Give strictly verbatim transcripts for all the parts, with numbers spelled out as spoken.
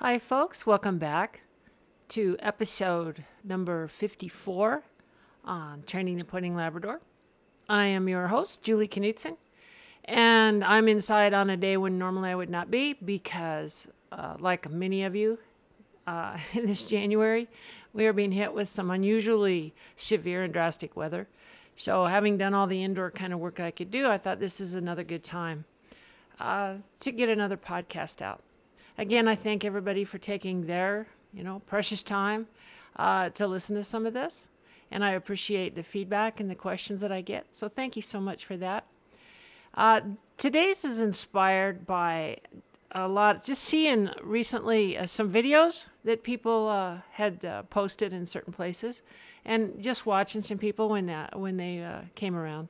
Hi, folks. Welcome back to episode number fifty-four on Training the Pointing Labrador. I am your host, Julie Knutson, and I'm inside on a day when normally I would not be because, uh, like many of you, uh, in this January, we are being hit with some unusually severe and drastic weather. So having done all the indoor kind of work I could do, I thought this is another good time uh, to get another podcast out. Again, I thank everybody for taking their, you know, precious time uh, to listen to some of this. And I appreciate the feedback and the questions that I get. So thank you so much for that. Uh, today's is inspired by a lot, just seeing recently uh, some videos that people uh, had uh, posted in certain places and just watching some people when, uh, when they uh, came around.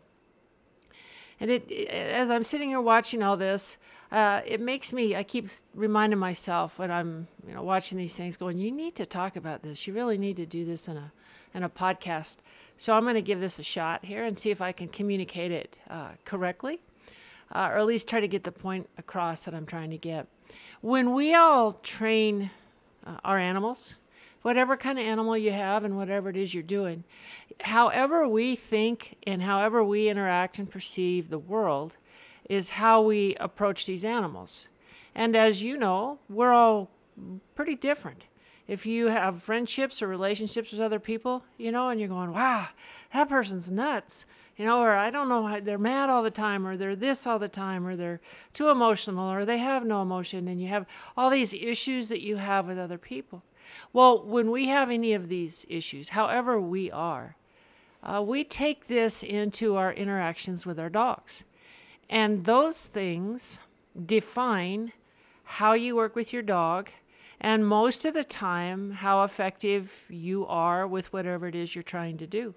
And it, as I'm sitting here watching all this, uh, it makes me, I keep reminding myself when I'm, you know, watching these things going, you need to talk about this. You really need to do this in a, in a podcast. So I'm going to give this a shot here and see if I can communicate it uh, correctly, uh, or at least try to get the point across that I'm trying to get. When we all train uh, our animals, whatever kind of animal you have and whatever it is you're doing, however we think and however we interact and perceive the world is how we approach these animals. And as you know, we're all pretty different. If you have friendships or relationships with other people, you know, and you're going, wow, that person's nuts, you know, or I don't know, they're mad all the time, or they're this all the time, or they're too emotional, or they have no emotion, and you have all these issues that you have with other people. Well, when we have any of these issues, however we are, uh, we take this into our interactions with our dogs. And those things define how you work with your dog, and most of the time, how effective you are with whatever it is you're trying to do.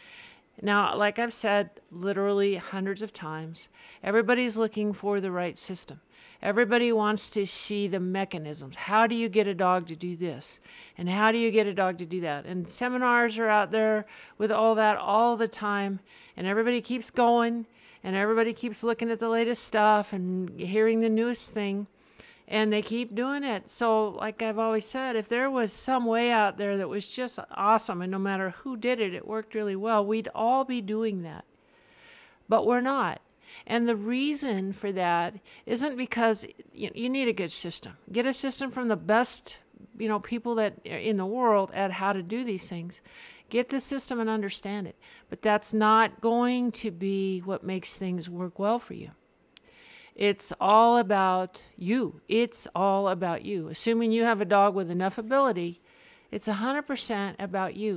Now, like I've said literally hundreds of times, everybody's looking for the right system. Everybody wants to see the mechanisms. How do you get a dog to do this? And how do you get a dog to do that? And seminars are out there with all that all the time. And everybody keeps going. And everybody keeps looking at the latest stuff and hearing the newest thing. And they keep doing it. So like I've always said, if there was some way out there that was just awesome, and no matter who did it, it worked really well, we'd all be doing that. But we're not. And the reason for that isn't because you, you need a good system. Get a system from the best, you know, people that are in the world at how to do these things. Get the system and understand it. But that's not going to be what makes things work well for you. It's all about you. It's all about you. Assuming you have a dog with enough ability, it's one hundred percent about you.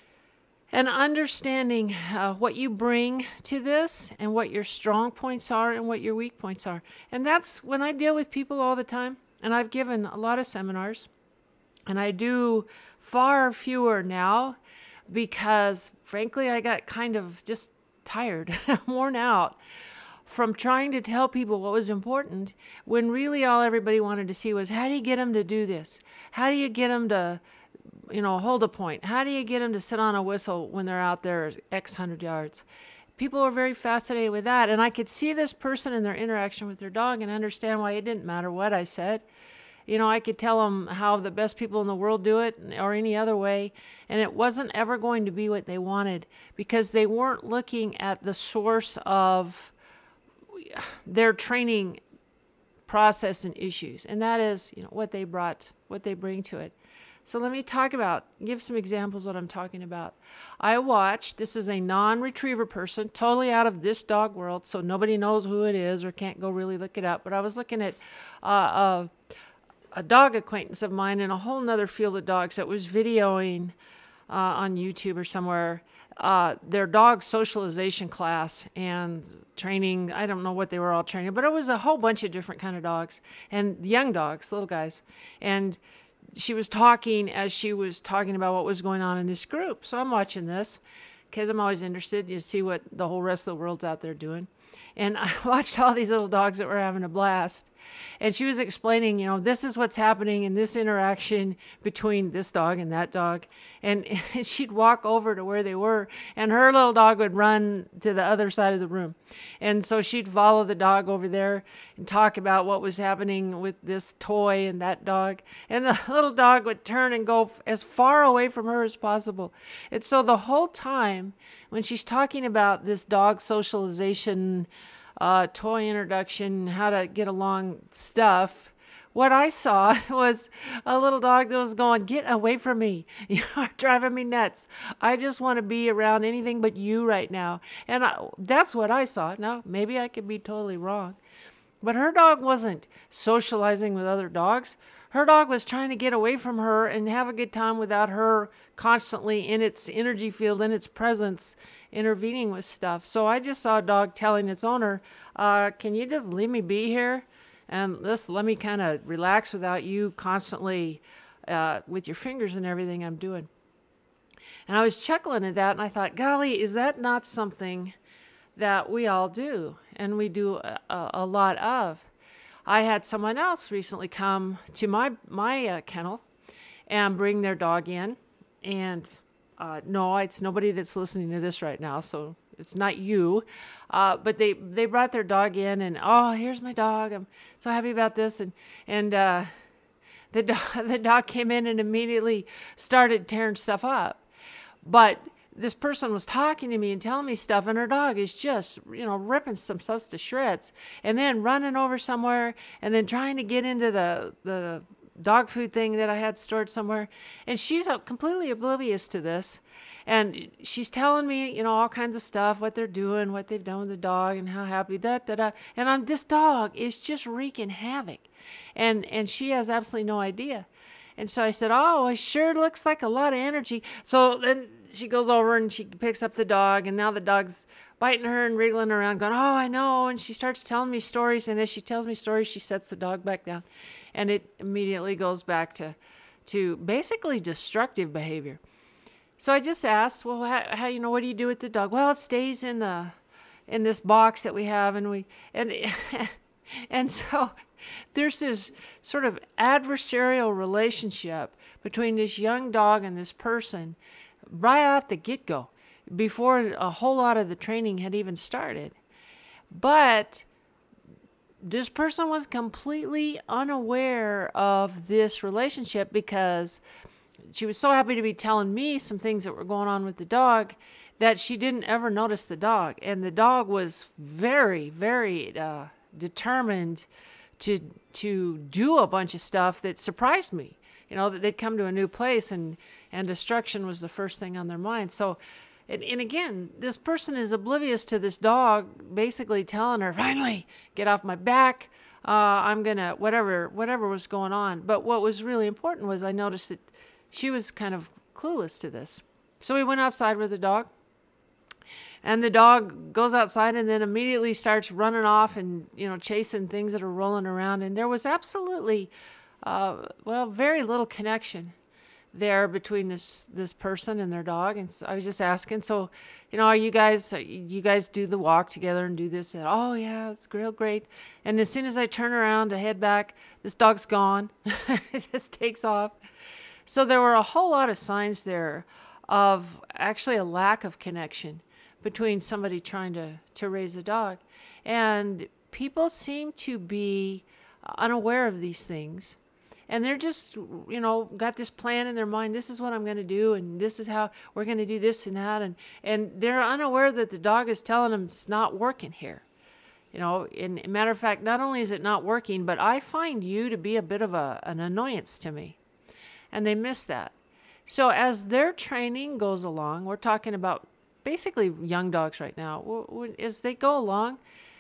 And understanding uh, what you bring to this and what your strong points are and what your weak points are. And that's when I deal with people all the time. And I've given a lot of seminars. And I do far fewer now because, frankly, I got kind of just tired, worn out from trying to tell people what was important when really all everybody wanted to see was, how do you get them to do this? How do you get them to, you know, hold a point? How do you get them to sit on a whistle when they're out there X hundred yards? People are very fascinated with that. And I could see this person in their interaction with their dog and understand why it didn't matter what I said. You know, I could tell them how the best people in the world do it or any other way. And it wasn't ever going to be what they wanted because they weren't looking at the source of their training process and issues. And that is, you know, what they brought, what they bring to it. So let me talk about, give some examples of what I'm talking about. I watched, this is a non-retriever person, totally out of this dog world, so nobody knows who it is or can't go really look it up. But I was looking at uh, a, a dog acquaintance of mine in a whole nother field of dogs that was videoing uh, on YouTube or somewhere uh, their dog socialization class and training. I don't know what they were all training, but it was a whole bunch of different kind of dogs and young dogs, little guys. And she was talking as she was talking about what was going on in this group. So I'm watching this because I'm always interested to see what the whole rest of the world's out there doing. And I watched all these little dogs that were having a blast. And she was explaining, you know, this is what's happening in this interaction between this dog and that dog. And, and she'd walk over to where they were, and her little dog would run to the other side of the room. And so she'd follow the dog over there and talk about what was happening with this toy and that dog. And the little dog would turn and go f- as far away from her as possible. And so the whole time, when she's talking about this dog socialization, uh, toy introduction, how to get along stuff, what I saw was a little dog that was going, get away from me. You're driving me nuts. I just want to be around anything but you right now. And I, that's what I saw. Now, maybe I could be totally wrong. But her dog wasn't socializing with other dogs. Her dog was trying to get away from her and have a good time without her constantly in its energy field, in its presence, intervening with stuff. So I just saw a dog telling its owner, uh, can you just leave me be here? And just let me kind of relax without you constantly uh, with your fingers and everything I'm doing. And I was chuckling at that, and I thought, golly, is that not something that we all do and we do a, a lot of? I had someone else recently come to my my uh, kennel and bring their dog in. And uh, no, it's nobody that's listening to this right now, so it's not you. Uh, but they, they brought their dog in, and, oh, here's my dog. I'm so happy about this. And and uh, the, do- the dog came in and immediately started tearing stuff up. But this person was talking to me and telling me stuff, and her dog is just, you know, ripping some stuff to shreds, and then running over somewhere, and then trying to get into the the dog food thing that I had stored somewhere. And she's completely oblivious to this. And she's telling me, you know, all kinds of stuff, what they're doing, what they've done with the dog, and how happy, da, da, da. And I'm, this dog is just wreaking havoc. And, and she has absolutely no idea. And so I said, oh, it sure looks like a lot of energy. So then she goes over and she picks up the dog, and now the dog's biting her and wriggling around, going, oh, I know. And she starts telling me stories. And as she tells me stories, she sets the dog back down. And it immediately goes back to, to basically destructive behavior. So I just asked, well, how, how, you know, what do you do with the dog? Well, it stays in the, in this box that we have, and we, and, and so there's this sort of adversarial relationship between this young dog and this person right off the get-go, before a whole lot of the training had even started. But this person was completely unaware of this relationship, because she was so happy to be telling me some things that were going on with the dog that she didn't ever notice the dog. And the dog was very, very uh, determined to to do a bunch of stuff that surprised me. You know, that they'd come to a new place, and, and destruction was the first thing on their mind. So, and, and again, this person is oblivious to this dog basically telling her, finally, get off my back. Uh, I'm going to, whatever, whatever was going on. But what was really important was I noticed that she was kind of clueless to this. So we went outside with the dog. And the dog goes outside and then immediately starts running off and, you know, chasing things that are rolling around. And there was absolutely, uh, well, very little connection there between this this person and their dog. And so I was just asking, so, you know, are you guys, you guys do the walk together and do this? And, oh, yeah, it's real great. And as soon as I turn around to head back, this dog's gone. It just takes off. So there were a whole lot of signs there of actually a lack of connection between somebody trying to, to raise a dog. And people seem to be unaware of these things. And they're just, you know, got this plan in their mind. This is what I'm going to do, and this is how we're going to do this and that. And, and they're unaware that the dog is telling them it's not working here. You know, in matter of fact, not only is it not working, but I find you to be a bit of a, an annoyance to me. And they miss that. So as their training goes along, we're talking about basically young dogs right now, as they go along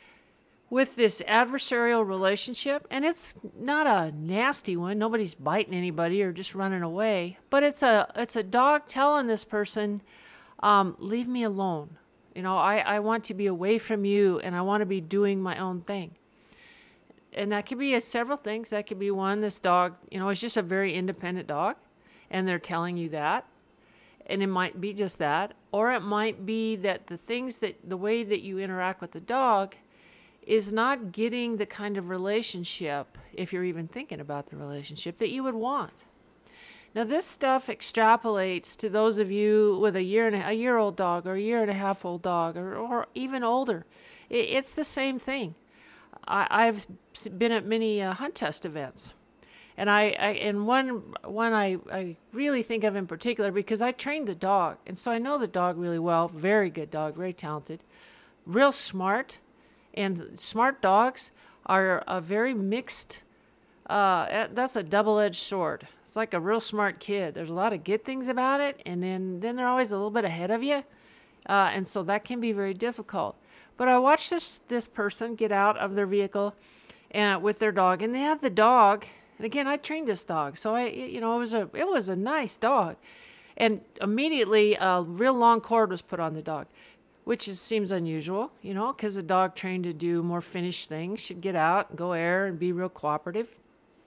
with this adversarial relationship, and it's not a nasty one. Nobody's biting anybody or just running away, but it's a it's a dog telling this person, um, leave me alone. You know, I, I want to be away from you, and I want to be doing my own thing. And that could be a, several things. That could be one, this dog, you know, is just a very independent dog, and they're telling you that. And it might be just that. Or it might be that the things that, the way that you interact with the dog is not getting the kind of relationship, if you're even thinking about the relationship, that you would want. Now, this stuff extrapolates to those of you with a year and a, a year old dog or a year and a half old dog or, or even older. It, it's the same thing. I, I've been at many uh, hunt test events. And I, I and one one I, I really think of in particular because I trained the dog. And so I know the dog really well. Very good dog, very talented, real smart. And smart dogs are a very mixed, uh, that's a double-edged sword. It's like a real smart kid. There's a lot of good things about it, and then, then they're always a little bit ahead of you. Uh, and so that can be very difficult. But I watched this this person get out of their vehicle and with their dog, and they had the dog. And again, I trained this dog, so I, you know, it was a it was a nice dog. And immediately, a real long cord was put on the dog, which is, seems unusual, you know, because a dog trained to do more finished things should get out and go air and be real cooperative.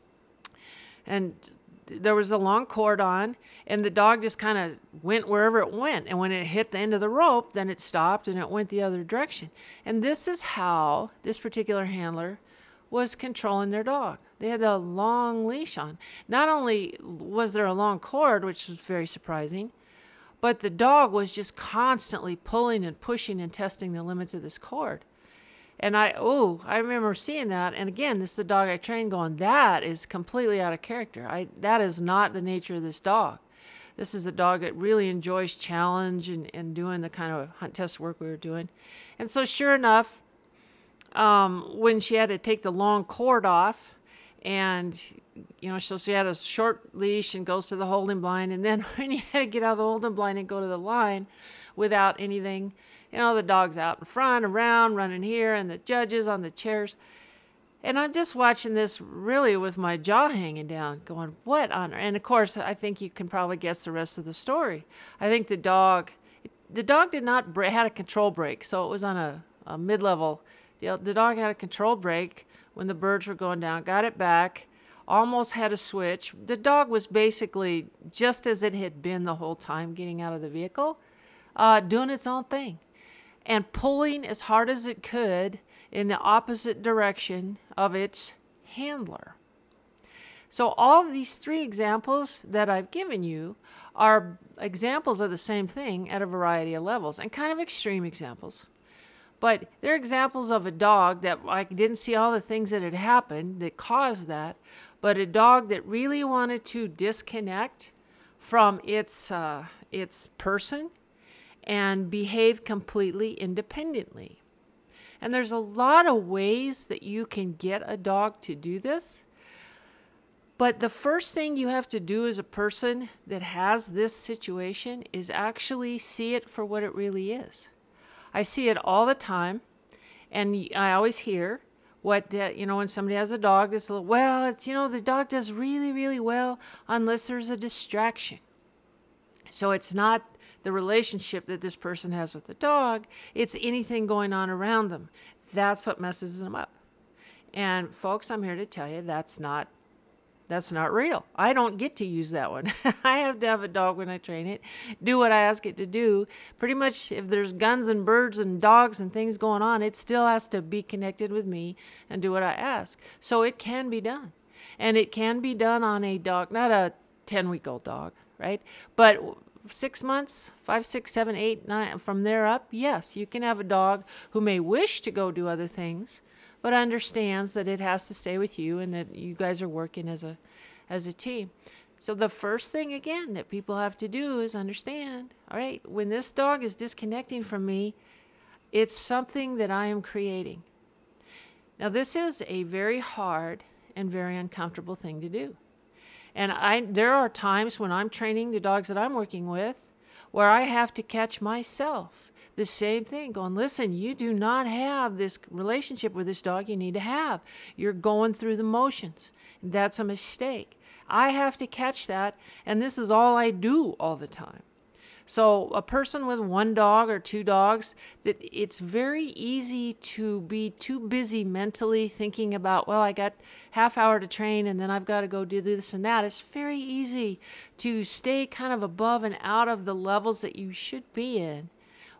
And there was a long cord on, and the dog just kind of went wherever it went. And when it hit the end of the rope, then it stopped and it went the other direction. And this is how this particular handler was controlling their dog. They had a long leash on. Not only was there a long cord, which was very surprising, but the dog was just constantly pulling and pushing and testing the limits of this cord. And I, oh, I remember seeing that. And again, this is the dog I trained going, that is completely out of character. I, that is not the nature of this dog. This is a dog that really enjoys challenge and, and doing the kind of hunt test work we were doing. And so sure enough, um, when she had to take the long cord off, and, you know, so she had a short leash and goes to the holding blind. And then when you had to get out of the holding blind and go to the line without anything, you know, the dog's out in front, around, running here, and the judges on the chairs. And I'm just watching this really with my jaw hanging down, going, what on earth? And of course, I think you can probably guess the rest of the story. I think the dog, the dog did not, bra- had a control brake. So it was on a, a mid-level. The, the dog had a control brake when the birds were going down, got it back, almost had a switch. The dog was basically just as it had been the whole time getting out of the vehicle, uh, doing its own thing and pulling as hard as it could in the opposite direction of its handler. So all of these three examples that I've given you are examples of the same thing at a variety of levels and kind of extreme examples. But they're examples of a dog that I didn't see all the things that had happened that caused that, but a dog that really wanted to disconnect from its uh, its person and behave completely independently. And there's a lot of ways that you can get a dog to do this. But the first thing you have to do as a person that has this situation is actually see it for what it really is. I see it all the time, and I always hear what, uh, you know, when somebody has a dog, it's a little, well, it's, you know, the dog does really, really well unless there's a distraction. So it's not the relationship that this person has with the dog, it's anything going on around them. That's what messes them up. And folks, I'm here to tell you that's not That's not real. I don't get to use that one. I have to have a dog when I train it, do what I ask it to do. Pretty much if there's guns and birds and dogs and things going on, it still has to be connected with me and do what I ask. So it can be done. And it can be done on a dog, not a ten-week-old dog, right? But six months, five, six, seven, eight, nine, from there up, yes, you can have a dog who may wish to go do other things, but understands that it has to stay with you and that you guys are working as a as a team. So the first thing, again, that people have to do is understand, all right, when this dog is disconnecting from me, it's something that I am creating. Now, this is a very hard and very uncomfortable thing to do. And I there are times when I'm training the dogs that I'm working with where I have to catch myself. The same thing, going, listen, you do not have this relationship with this dog you need to have. You're going through the motions. That's a mistake. I have to catch that, and this is all I do all the time. So a person with one dog or two dogs, that it's very easy to be too busy mentally thinking about, well, I got half hour to train and then I've got to go do this and that. It's very easy to stay kind of above and out of the levels that you should be in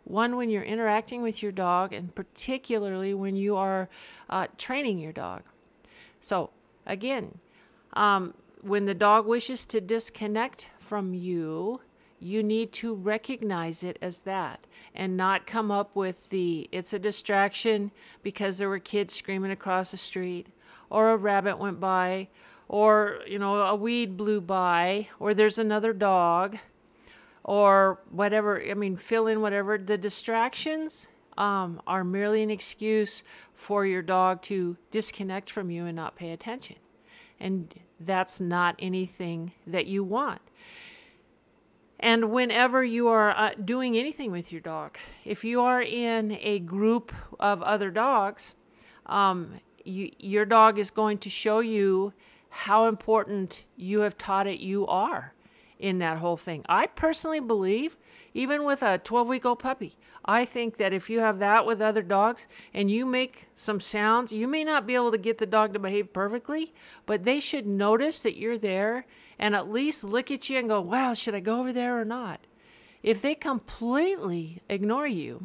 One, when you're interacting with your dog, and particularly when you are uh, training your dog. So again, um, when the dog wishes to disconnect from you, you need to recognize it as that and not come up with the, it's a distraction because there were kids screaming across the street, or a rabbit went by, or, you know, a weed blew by, or there's another dog, or whatever. I mean, fill in whatever. The distractions um, are merely an excuse for your dog to disconnect from you and not pay attention. And that's not anything that you want. And whenever you are uh, doing anything with your dog, if you are in a group of other dogs, um, you, your dog is going to show you how important you have taught it you are in that whole thing. I personally believe, even with a twelve-week-old puppy, I think that if you have that with other dogs and you make some sounds, you may not be able to get the dog to behave perfectly, but they should notice that you're there and at least look at you and go, wow, should I go over there or not? If they completely ignore you,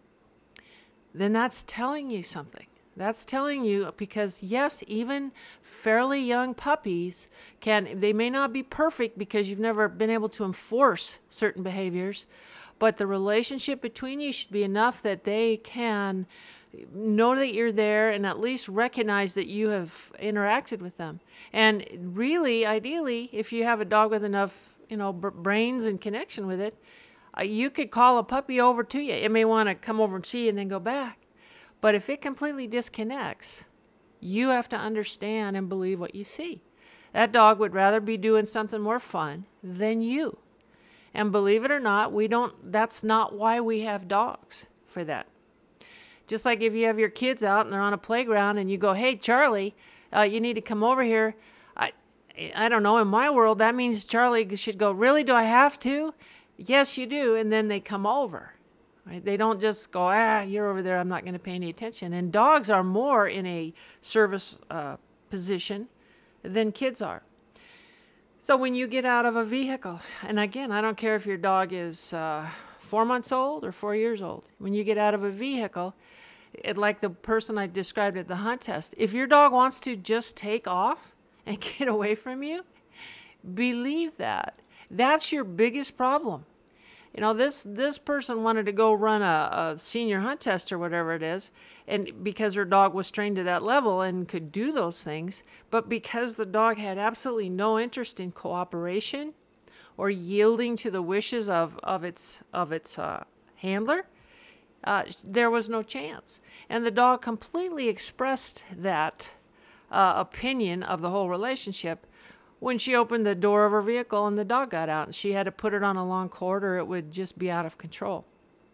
then that's telling you something. That's telling you, because yes, even fairly young puppies can, they may not be perfect because you've never been able to enforce certain behaviors, but the relationship between you should be enough that they can know that you're there and at least recognize that you have interacted with them. And really, ideally, if you have a dog with enough, you know, b- brains and connection with it, uh, you could call a puppy over to you. It may want to come over and see you and then go back. But if it completely disconnects, you have to understand and believe what you see. That dog would rather be doing something more fun than you. And believe it or not, we don't, that's not why we have dogs for that. Just like if you have your kids out and they're on a playground and you go, hey, Charlie, uh, you need to come over here. I, I don't know. In my world, that means Charlie should go, really? Do I have to? Yes, you do. And then they come over. Right? They don't just go, ah, you're over there, I'm not going to pay any attention. And dogs are more in a service uh, position than kids are. So when you get out of a vehicle, and again, I don't care if your dog is uh, four months old or four years old. When you get out of a vehicle, it, like the person I described at the hunt test, if your dog wants to just take off and get away from you, believe that. That's your biggest problem. You know, this this person wanted to go run a, a senior hunt test or whatever it is, and because her dog was trained to that level and could do those things, but because the dog had absolutely no interest in cooperation or yielding to the wishes of, of its of its uh, handler, uh, there was no chance. And the dog completely expressed that uh, opinion of the whole relationship when she opened the door of her vehicle and the dog got out, and she had to put it on a long cord or it would just be out of control.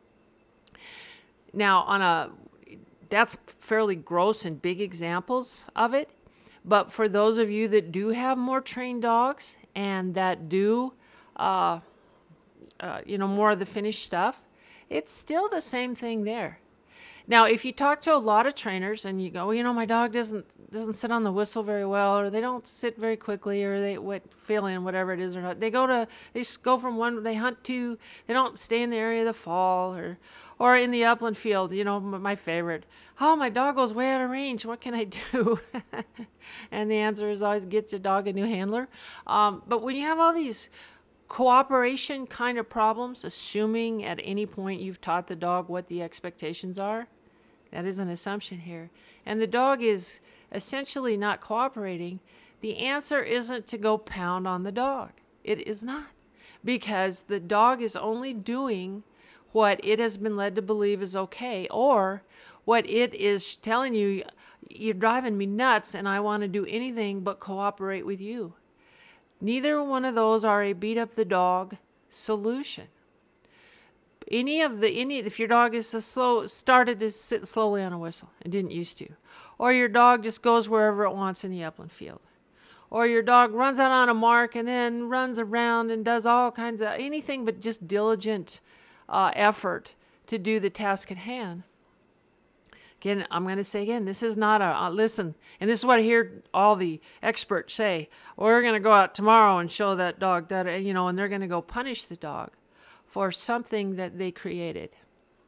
Now, on a that's fairly gross and big examples of it, but for those of you that do have more trained dogs and that do, uh, uh, you know, more of the finished stuff, it's still the same thing there. Now, if you talk to a lot of trainers and you go, well, you know, my dog doesn't doesn't sit on the whistle very well, or they don't sit very quickly, or they what fill in whatever it is or not. They go to they just go from one they hunt to. They don't stay in the area of the fall or or in the upland field. You know, my favorite. Oh, my dog goes way out of range. What can I do? And the answer is always get your dog a new handler. Um, but when you have all these cooperation kind of problems, assuming at any point you've taught the dog what the expectations are. That is an assumption here. And the dog is essentially not cooperating. The answer isn't to go pound on the dog. It is not. Because the dog is only doing what it has been led to believe is okay, or what it is telling you, you're driving me nuts and I want to do anything but cooperate with you. Neither one of those are a beat up the dog solution. Any of the any if your dog is a slow started to sit slowly on a whistle and didn't used to, or your dog just goes wherever it wants in the upland field, or your dog runs out on a mark and then runs around and does all kinds of anything but just diligent uh, effort to do the task at hand. Again, I'm going to say again, this is not a, uh, listen, and this is what I hear all the experts say, we're going to go out tomorrow and show that dog that, you know, and they're going to go punish the dog for something that they created.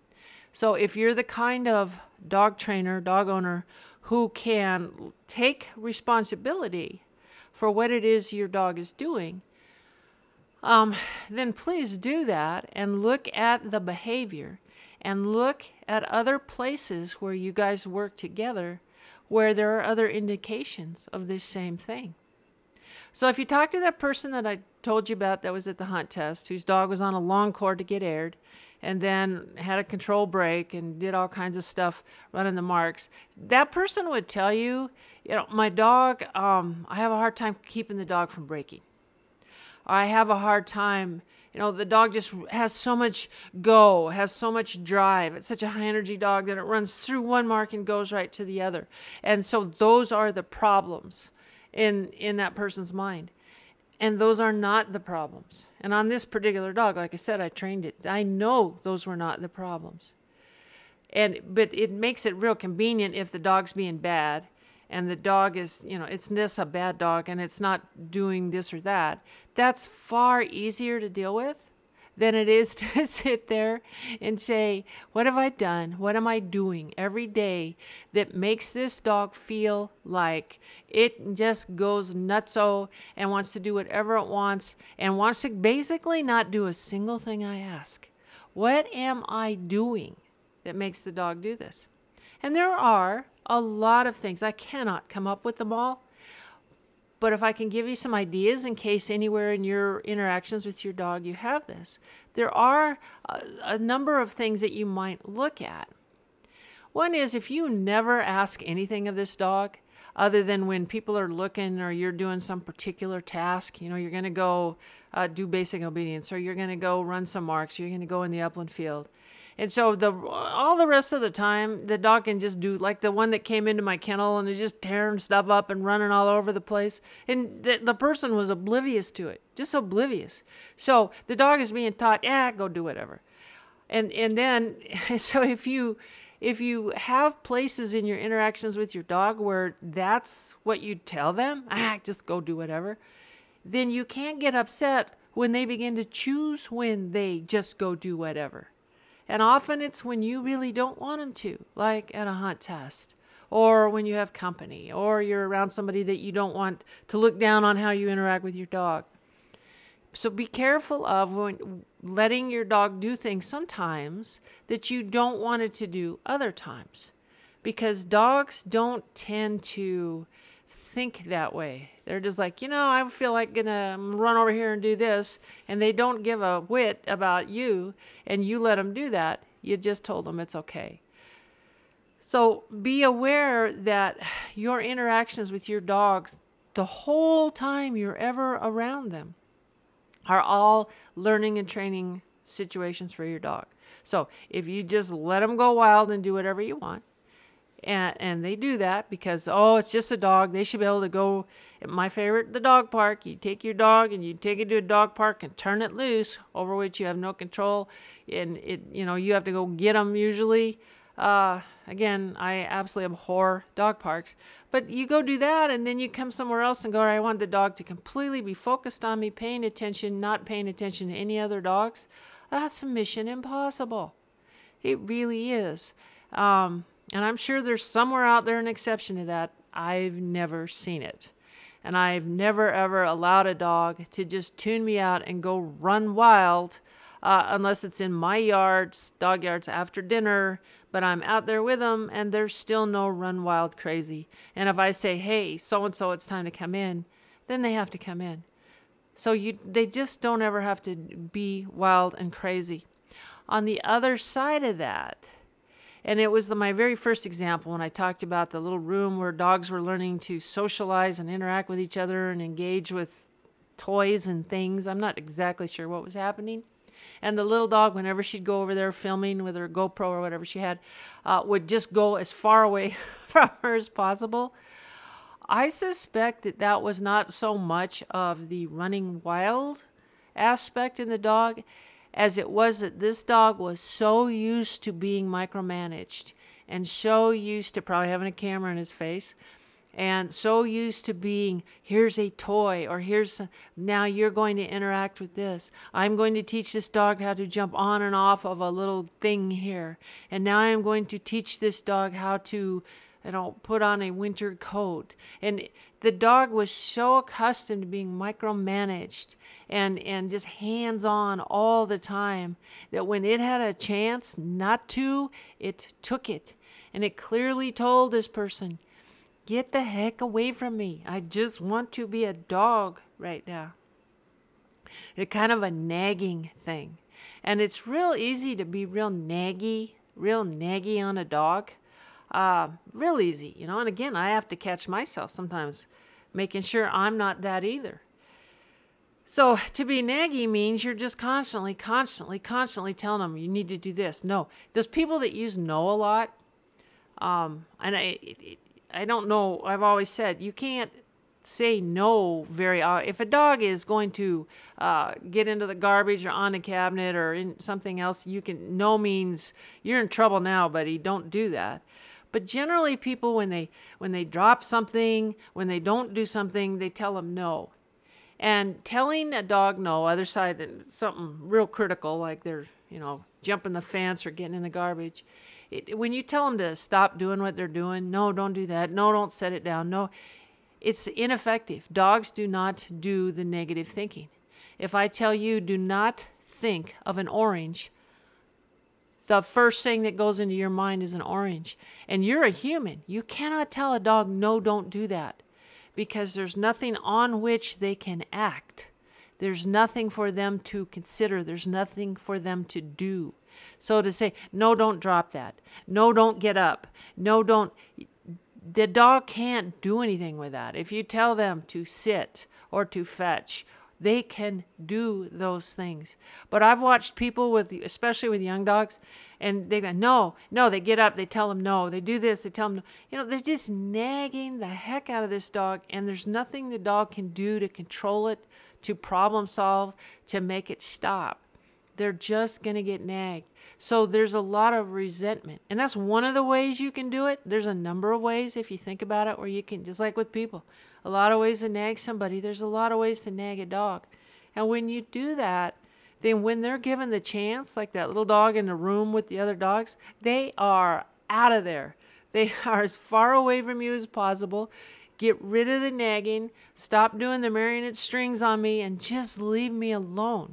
So if you're the kind of dog trainer, dog owner who can take responsibility for what it is your dog is doing, um, then please do that and look at the behavior and look at other places where you guys work together where there are other indications of this same thing. So if you talk to that person that I told you about that was at the hunt test, whose dog was on a long cord to get aired, and then had a control break and did all kinds of stuff running the marks, that person would tell you, you know, my dog, um, I have a hard time keeping the dog from breaking. Or I have a hard time, you know, the dog just has so much go, has so much drive. It's such a high energy dog that it runs through one mark and goes right to the other. And so those are the problems in in that person's mind. And those are not the problems. And on this particular dog, like I said, I trained it. I know those were not the problems. And but it makes it real convenient if the dog's being bad and the dog is, you know, it's just a bad dog and it's not doing this or that. That's far easier to deal with than it is to sit there and say, what have I done? What am I doing every day that makes this dog feel like it just goes nutso and wants to do whatever it wants and wants to basically not do a single thing I ask? What am I doing that makes the dog do this? And there are a lot of things. I cannot come up with them all. But if I can give you some ideas in case anywhere in your interactions with your dog you have this, there are a, a number of things that you might look at. One is if you never ask anything of this dog, other than when people are looking or you're doing some particular task, you know, you're going to go uh, do basic obedience, or you're going to go run some marks, or you're going to go in the upland field. And so the all the rest of the time, the dog can just do, like the one that came into my kennel and is just tearing stuff up and running all over the place. And the, the person was oblivious to it, just oblivious. So the dog is being taught, yeah, go do whatever. And and then, so if you if you have places in your interactions with your dog where that's what you tell them, ah, just go do whatever, then you can't get upset when they begin to choose when they just go do whatever. And often it's when you really don't want them to, like at a hunt test, or when you have company, or you're around somebody that you don't want to look down on how you interact with your dog. So be careful of when letting your dog do things sometimes that you don't want it to do other times, because dogs don't tend to think that way. They're just like, you know, I feel like gonna run over here and do this, and they don't give a whit about you, and you let them do that. You just told them it's okay. So be aware that your interactions with your dogs, the whole time you're ever around them, are all learning and training situations for your dog. So if you just let them go wild and do whatever you want, And and they do that because, oh, it's just a dog. They should be able to go. My favorite, the dog park. You take your dog and you take it to a dog park and turn it loose, over which you have no control. And, it, you know, you have to go get them usually. Uh, again, I absolutely abhor dog parks. But you go do that and then you come somewhere else and go, I want the dog to completely be focused on me, paying attention, not paying attention to any other dogs. That's mission impossible. It really is. Um... And I'm sure there's somewhere out there an exception to that. I've never seen it. And I've never, ever allowed a dog to just tune me out and go run wild, uh, unless it's in my yards, dog yards after dinner, but I'm out there with them and there's still no run wild crazy. And if I say, hey, so-and-so, it's time to come in, then they have to come in. So you, they just don't ever have to be wild and crazy. On the other side of that, and it was the, my very first example when I talked about the little room where dogs were learning to socialize and interact with each other and engage with toys and things. I'm not exactly sure what was happening. And the little dog, whenever she'd go over there filming with her GoPro or whatever she had, uh, would just go as far away from her as possible. I suspect that that was not so much of the running wild aspect in the dog as it was that this dog was so used to being micromanaged and so used to probably having a camera in his face and so used to being, here's a toy, or here's a, now you're going to interact with this. I'm going to teach this dog how to jump on and off of a little thing here. And now I'm going to teach this dog how to, you know, put on a winter coat. And the dog was so accustomed to being micromanaged and, and just hands-on all the time that when it had a chance not to, it took it. And it clearly told this person, get the heck away from me. I just want to be a dog right now. It's kind of a nagging thing. And it's real easy to be real naggy, real naggy on a dog. Uh, real easy, you know. And again, I have to catch myself sometimes making sure I'm not that either. So to be naggy means you're just constantly, constantly, constantly telling them you need to do this. No, those people that use no a lot, um, and I, it, I don't know, I've always said, you can't say no very often. If a dog is going to uh, get into the garbage or on a cabinet or in something else, you can, no means you're in trouble now, buddy, don't do that. But generally people, when they when they drop something, when they don't do something, they tell them no. And telling a dog no, other side, something real critical, like they're, you know, jumping the fence or getting in the garbage. It, when you tell them to stop doing what they're doing, no, don't do that. No, don't set it down. No, it's ineffective. Dogs do not do the negative thinking. If I tell you, do not think of an orange, the first thing that goes into your mind is an orange. And you're a human. You cannot tell a dog, no, don't do that. Because there's nothing on which they can act. There's nothing for them to consider. There's nothing for them to do. So to say, no, don't drop that. No, don't get up. No, don't. The dog can't do anything with that. If you tell them to sit or to fetch, they can do those things. But I've watched people with, especially with young dogs, and they go, no, no, they get up, they tell them no, they do this, they tell them no. You know, they're just nagging the heck out of this dog, and there's nothing the dog can do to control it, to problem solve, to make it stop. They're just going to get nagged. So there's a lot of resentment. And that's one of the ways you can do it. There's a number of ways, if you think about it, where you can, just like with people, a lot of ways to nag somebody. There's a lot of ways to nag a dog. And when you do that, then when they're given the chance, like that little dog in the room with the other dogs, they are out of there. They are as far away from you as possible. Get rid of the nagging. Stop doing the marionette strings on me and just leave me alone.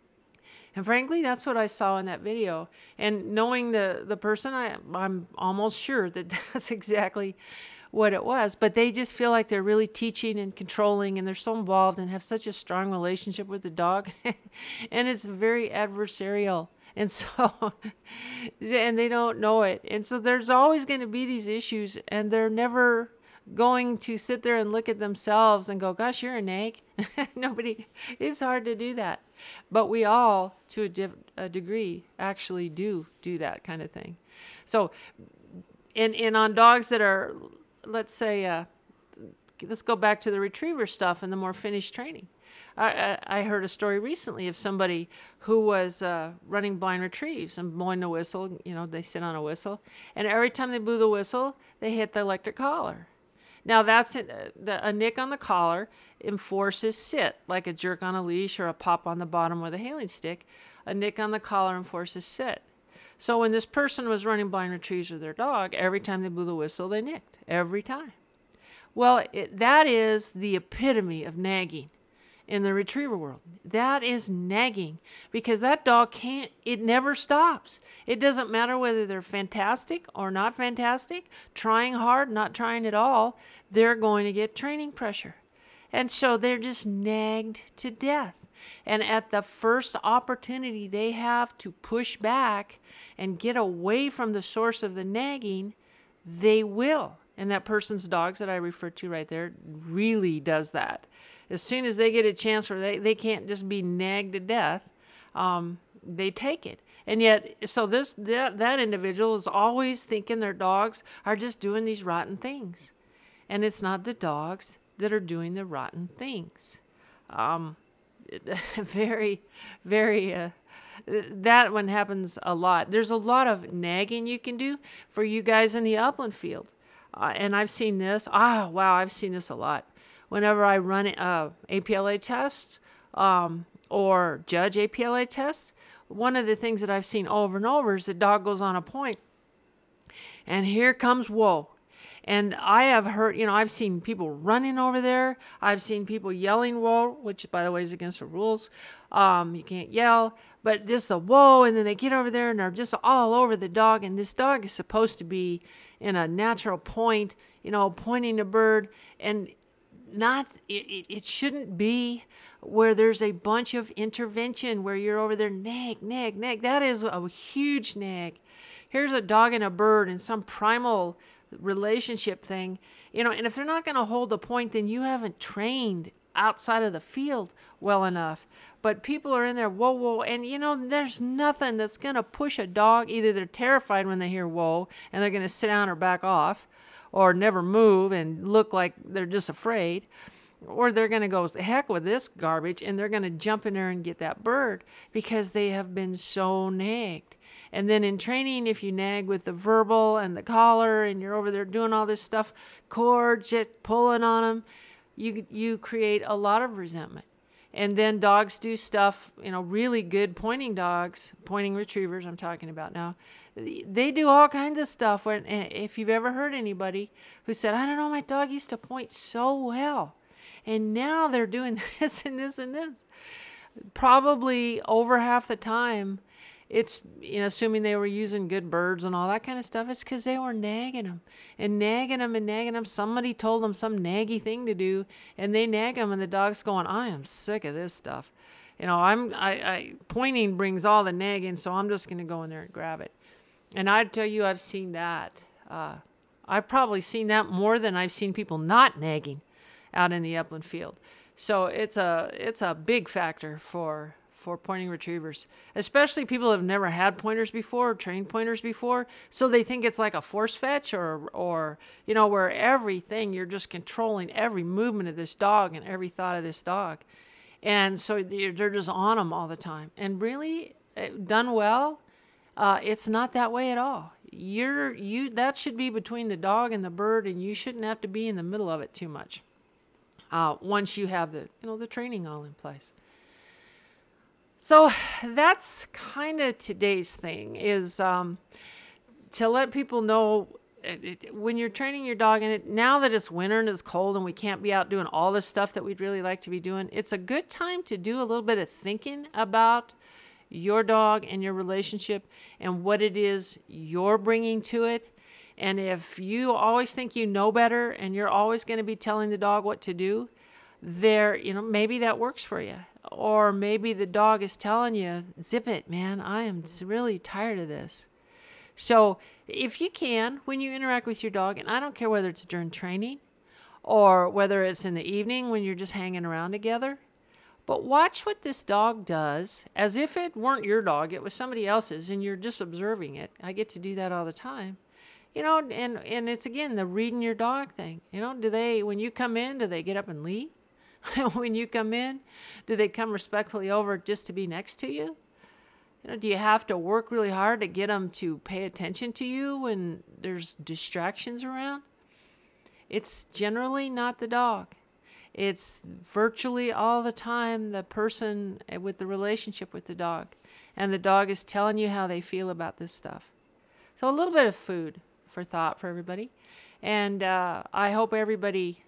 And frankly, that's what I saw in that video. And knowing the, the person, I, I'm almost sure that that's exactly what it was. But they just feel like they're really teaching and controlling, and they're so involved and have such a strong relationship with the dog. And it's very adversarial. And so, and they don't know it. And so there's always going to be these issues, and they're never going to sit there and look at themselves and go, gosh, you're a nag. Nobody, it's hard to do that. But we all, to a, div- a degree, actually do do that kind of thing. So, and, and on dogs that are, let's say, uh, let's go back to the retriever stuff and the more finished training. I, I, I heard a story recently of somebody who was uh, running blind retrieves and blowing the whistle. You know, they sit on a whistle. And every time they blew the whistle, they hit the electric collar. Now, that's a, a nick on the collar enforces sit, like a jerk on a leash or a pop on the bottom with a hailing stick. A nick on the collar enforces sit. So when this person was running blind retrieves with their dog, every time they blew the whistle, they nicked. Every time. Well, it, that is the epitome of nagging in the retriever world. That is nagging, because that dog can't, it never stops. It doesn't matter whether they're fantastic or not fantastic, trying hard, not trying at all, they're going to get training pressure. And so they're just nagged to death. And at the first opportunity they have to push back and get away from the source of the nagging, they will. And that person's dogs that I referred to right there really does that. As soon as they get a chance where they, they can't just be nagged to death, um, they take it. And yet, so this that, that individual is always thinking their dogs are just doing these rotten things. And it's not the dogs that are doing the rotten things. Um, very, very, uh, that one happens a lot. There's a lot of nagging you can do for you guys in the upland field. Uh, and I've seen this. Ah, wow, I've seen this a lot. Whenever I run uh, A P L A tests um, or judge A P L A tests, one of the things that I've seen over and over is the dog goes on a point, and here comes whoa. And I have heard, you know, I've seen people running over there. I've seen people yelling whoa, which, by the way, is against the rules. Um, you can't yell, but just the whoa, and then they get over there and they're just all over the dog. And this dog is supposed to be in a natural point, you know, pointing a bird, and not, it, it shouldn't be where there's a bunch of intervention where you're over there nag, nag, nag. That is a huge nag. Here's a dog and a bird and some primal relationship thing, you know, and if they're not going to hold a point, then you haven't trained outside of the field well enough. But people are in there, whoa, whoa, and you know, there's nothing that's going to push a dog. Either they're terrified when they hear whoa and they're going to sit down or back off or never move and look like they're just afraid, or they're going to go, heck with this garbage, and they're going to jump in there and get that bird because they have been so nagged. And then in training, if you nag with the verbal and the collar and you're over there doing all this stuff, cords, just pulling on them, you you create a lot of resentment. And then dogs do stuff, you know, really good pointing dogs, pointing retrievers I'm talking about now. They do all kinds of stuff. When, if you've ever heard anybody who said, I don't know, my dog used to point so well, and now they're doing this and this and this. Probably over half the time, it's, you know, assuming they were using good birds and all that kind of stuff, it's because they were nagging them and nagging them and nagging them. Somebody told them some naggy thing to do, and they nag them, and the dog's going, I am sick of this stuff. You know, I'm I, I pointing brings all the nagging, so I'm just going to go in there and grab it. And I tell you, I've seen that. Uh, I've probably seen that more than I've seen people not nagging out in the upland field. So it's a it's a big factor for for pointing retrievers, especially people who have never had pointers before or trained pointers before. So they think it's like a force fetch or, or, you know, where everything, you're just controlling every movement of this dog and every thought of this dog. And so they're just on them all the time. And really, done well, uh, it's not that way at all. You're, you, that should be between the dog and the bird, and you shouldn't have to be in the middle of it too much. Uh, once you have the, you know, the training all in place. So that's kind of today's thing, is um, to let people know it, it, when you're training your dog, and it, now that it's winter and it's cold and we can't be out doing all the stuff that we'd really like to be doing, it's a good time to do a little bit of thinking about your dog and your relationship and what it is you're bringing to it. And if you always think you know better and you're always going to be telling the dog what to do, there, you know, maybe that works for you. Or maybe the dog is telling you, zip it, man, I am really tired of this. So if you can, when you interact with your dog, and I don't care whether it's during training or whether it's in the evening when you're just hanging around together, but watch what this dog does as if it weren't your dog, it was somebody else's, and you're just observing it. I get to do that all the time. You know, and, and it's, again, the reading your dog thing. You know, do they, when you come in, do they get up and leave? When you come in, do they come respectfully over just to be next to you? You know, do you have to work really hard to get them to pay attention to you when there's distractions around? It's generally not the dog. It's virtually all the time the person with the relationship with the dog. And the dog is telling you how they feel about this stuff. So a little bit of food for thought for everybody. And uh, I hope everybody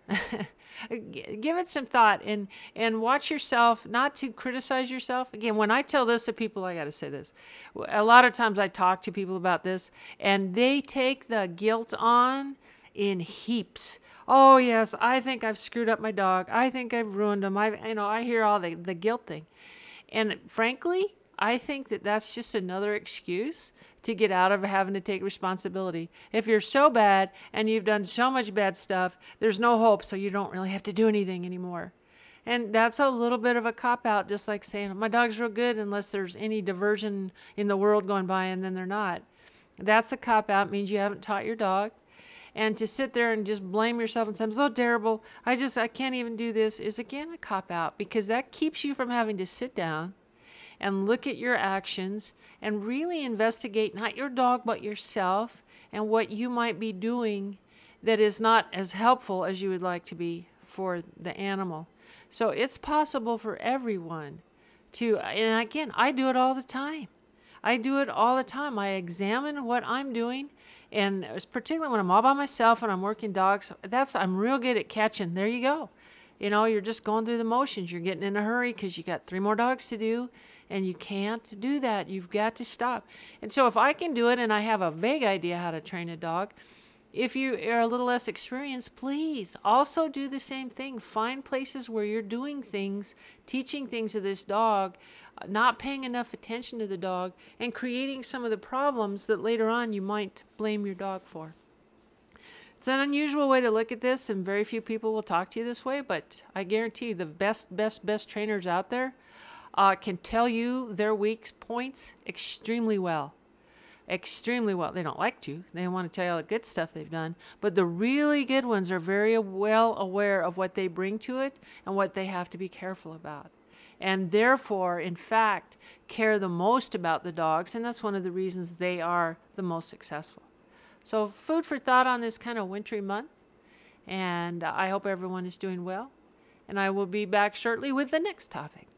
give it some thought and, and watch yourself, not to criticize yourself. Again, when I tell this to people, I got to say this. A lot of times I talk to people about this, and they take the guilt on in heaps. Oh, yes, I think I've screwed up my dog. I think I've ruined him. I, you know, I hear all the, the guilt thing. And frankly, I think that that's just another excuse to get out of having to take responsibility. If you're so bad and you've done so much bad stuff, there's no hope, so you don't really have to do anything anymore. And that's a little bit of a cop-out, just like saying, my dog's real good unless there's any diversion in the world going by, and then they're not. That's a cop-out, means you haven't taught your dog. And to sit there and just blame yourself and say, I'm so terrible, I just, I can't even do this, is again a cop-out, because that keeps you from having to sit down and look at your actions and really investigate not your dog but yourself and what you might be doing that is not as helpful as you would like to be for the animal. So it's possible for everyone to, and again, I do it all the time. I do it all the time. I examine what I'm doing, and it's particularly when I'm all by myself and I'm working dogs, that's, I'm real good at catching. There you go. You know, you're just going through the motions. You're getting in a hurry because you got three more dogs to do, and you can't do that. You've got to stop. And so if I can do it and I have a vague idea how to train a dog, if you are a little less experienced, please also do the same thing. Find places where you're doing things, teaching things to this dog, not paying enough attention to the dog, and creating some of the problems that later on you might blame your dog for. It's an unusual way to look at this, and very few people will talk to you this way, but I guarantee you the best, best, best trainers out there uh, can tell you their weak points extremely well. Extremely well. They don't like to. They want to tell you all the good stuff they've done. But the really good ones are very well aware of what they bring to it and what they have to be careful about. And therefore, in fact, care the most about the dogs. And that's one of the reasons they are the most successful. So food for thought on this kind of wintry month. And I hope everyone is doing well. And I will be back shortly with the next topic.